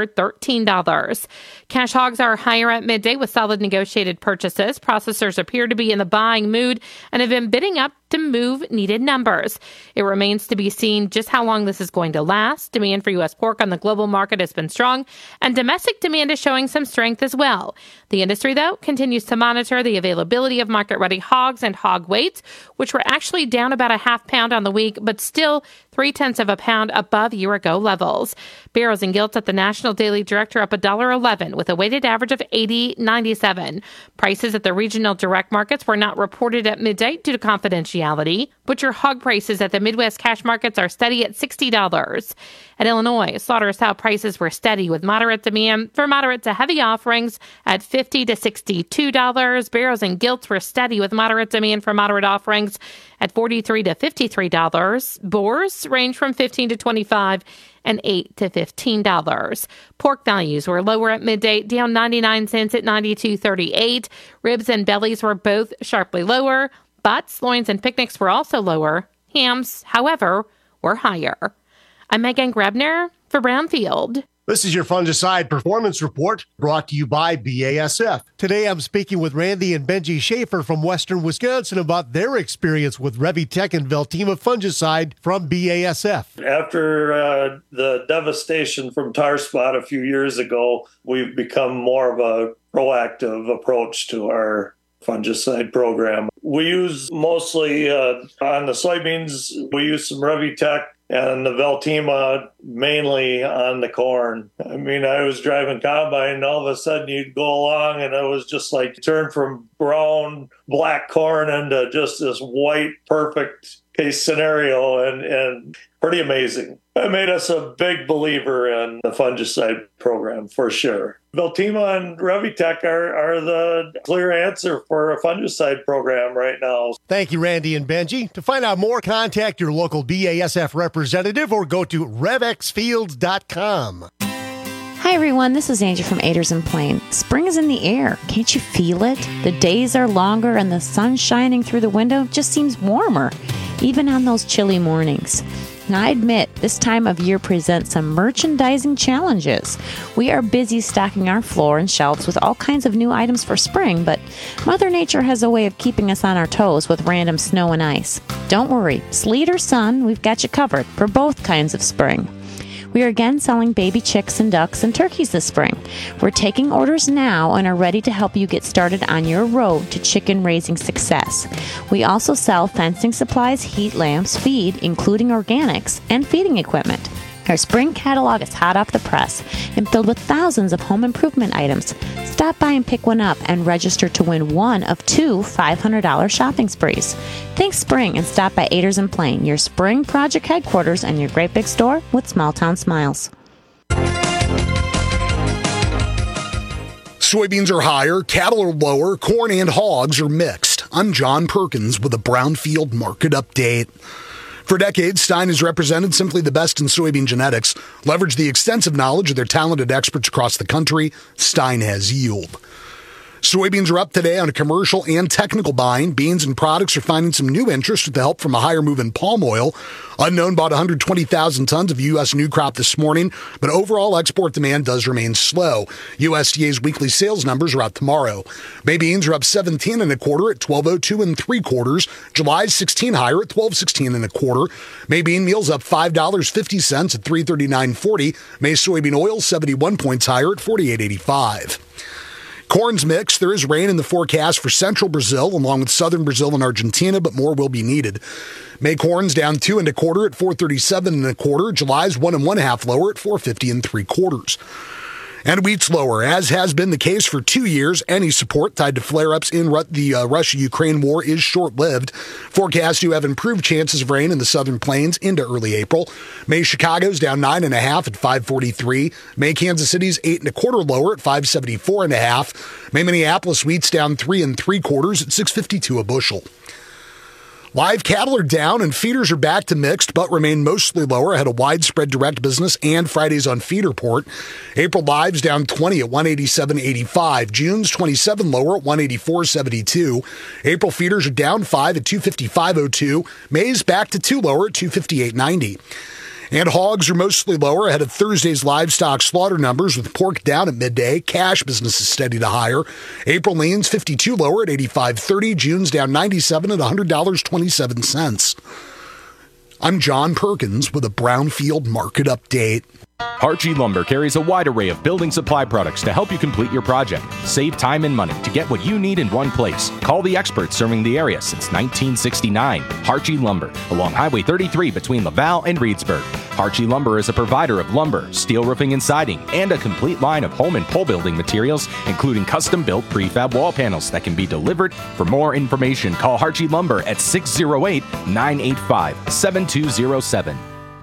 $313. Cash hogs are higher at midday with solid negotiated purchases. Processors appear to be in the buying mood and have been bidding up to move needed numbers. It remains to be seen just how long this is going to last. Demand for U.S. pork on the global market has been strong, and domestic demand is showing some strength as well. The industry, though, continues to monitor the availability of market-ready hogs and hog weights, which were actually down about a half pound on the week, but still 0.3 of a pound above year-ago levels. Barrels and gilts at the National Daily Direct are up $1.11 with a weighted average of $80.97. Prices at the regional direct markets were not reported at midday due to confidentiality. Butcher hog prices at the Midwest cash markets are steady at $60. At Illinois, slaughter-style prices were steady with moderate demand for moderate to heavy offerings at $50 to $62. Barrels and gilts were steady with moderate demand for moderate offerings at $43 to $53. Boars range from $15 to $25 and $8 to $15. Pork values were lower at midday, down 99 cents at $92.38. Ribs and bellies were both sharply lower. Butts, loins, and picnics were also lower. Hams, however, were higher. I'm Megan Grebner for Brownfield. This is your fungicide performance report brought to you by BASF. Today I'm speaking with Randy and Benji Schaefer from Western Wisconsin about their experience with Revitec and Veltima fungicide from BASF. After the devastation from tar spot a few years ago, we've become more of a proactive approach to our fungicide program. We use mostly on the soybeans, we use some Revitec and the Veltima mainly on the corn. I mean, I was driving combine and all of a sudden you'd go along and it was just like turn from brown, black corn into just this white, perfect case scenario and pretty amazing. It made us a big believer in the fungicide program for sure. Veltima and Revitec are the clear answer for a fungicide program right now. Thank you, Randy and Benji. To find out more, contact your local BASF representative or go to revexfields.com. Hi, everyone. This is Angie from Aders and Plain. Spring is in the air. Can't you feel it? The days are longer and the sun shining through the window just seems warmer, even on those chilly mornings. Now, I admit, this time of year presents some merchandising challenges. We are busy stocking our floor and shelves with all kinds of new items for spring, but Mother Nature has a way of keeping us on our toes with random snow and ice. Don't worry, sleet or sun, we've got you covered for both kinds of spring. We are again selling baby chicks and ducks and turkeys this spring. We're taking orders now and are ready to help you get started on your road to chicken raising success. We also sell fencing supplies, heat lamps, feed, including organics, and feeding equipment. Our spring catalog is hot off the press and filled with thousands of home improvement items. Stop by and pick one up and register to win one of 2 $500 shopping sprees. Think spring and stop by Aders and Plain, your spring project headquarters and your great big store with small town smiles. Soybeans are higher, cattle are lower, corn and hogs are mixed. I'm John Perkins with a Brownfield Market Update. For decades, Stein has represented simply the best in soybean genetics. Leverage the extensive knowledge of their talented experts across the country. Stein has yield. Soybeans are up today on a commercial and technical buying. Beans and products are finding some new interest with the help from a higher move in palm oil. Unknown bought 120,000 tons of U.S. new crop this morning, but overall export demand does remain slow. USDA's weekly sales numbers are out tomorrow. May beans are up 17 and a quarter at 12.02 3/4. July's 16 higher at 12.16 1/4. May bean meal's up $5.50 at 339.40. May soybean oil 71 points higher at 48.85. Corn's mixed. There is rain in the forecast for central Brazil, along with southern Brazil and Argentina, but more will be needed. May corn's down 2 1/4 at 437 1/4. July's 1 1/2 lower at 450 3/4. And wheat's lower, as has been the case for 2 years. Any support tied to flare-ups in the Russia-Ukraine war is short-lived. Forecasts do have improved chances of rain in the southern plains into early April. May Chicago's down 9 1/2 at 543. May Kansas City's 8 1/4 lower at 574 1/2. May Minneapolis wheat's down 3 3/4 at 652 a bushel. Live cattle are down and feeders are back to mixed, but remain mostly lower ahead of widespread direct business and Friday's on feed report. April live's down 20 at 187.85. June's 27 lower at 184.72. April feeders are down 5 at 255.02. May's back to 2 lower at 258.90. And hogs are mostly lower ahead of Thursday's livestock slaughter numbers, with pork down at midday. Cash business is steady to higher. April lean's 52 lower at 85.30. June's down 97 at $100.27. I'm John Perkins with a Brownfield Market Update. Archie Lumber carries a wide array of building supply products to help you complete your project. Save time and money to get what you need in one place. Call the experts serving the area since 1969. Archie Lumber, along Highway 33 between Laval and Reedsburg. Archie Lumber is a provider of lumber, steel roofing and siding, and a complete line of home and pole building materials, including custom-built prefab wall panels that can be delivered. For more information, call Archie Lumber at 608-985-7207.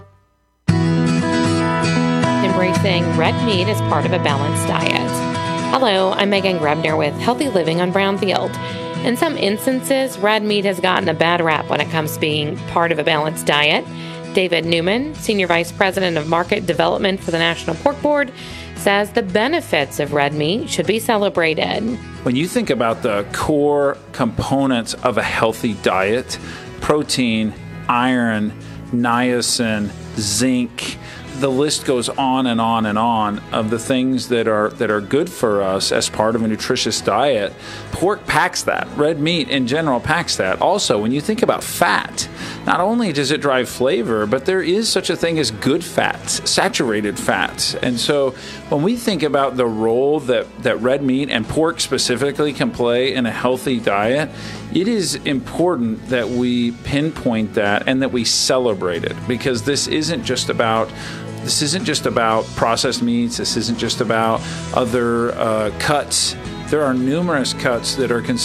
Embracing red meat as part of a balanced diet. Hello, I'm Megan Grebner with Healthy Living on Brownfield. In some instances, red meat has gotten a bad rap when it comes to being part of a balanced diet. David Newman, Senior Vice President of Market Development for the National Pork Board, says the benefits of red meat should be celebrated. When you think about the core components of a healthy diet, protein, iron, niacin, zinc, the list goes on and on and on of the things that are good for us as part of a nutritious diet. Pork packs that. Red meat in general packs that. Also, when you think about fat, not only does it drive flavor, but there is such a thing as good fats, saturated fats. And so when we think about the role that red meat and pork specifically can play in a healthy diet, it is important that we pinpoint that and that we celebrate it, because this isn't just about processed meats. This isn't just about other cuts. There are numerous cuts that are considered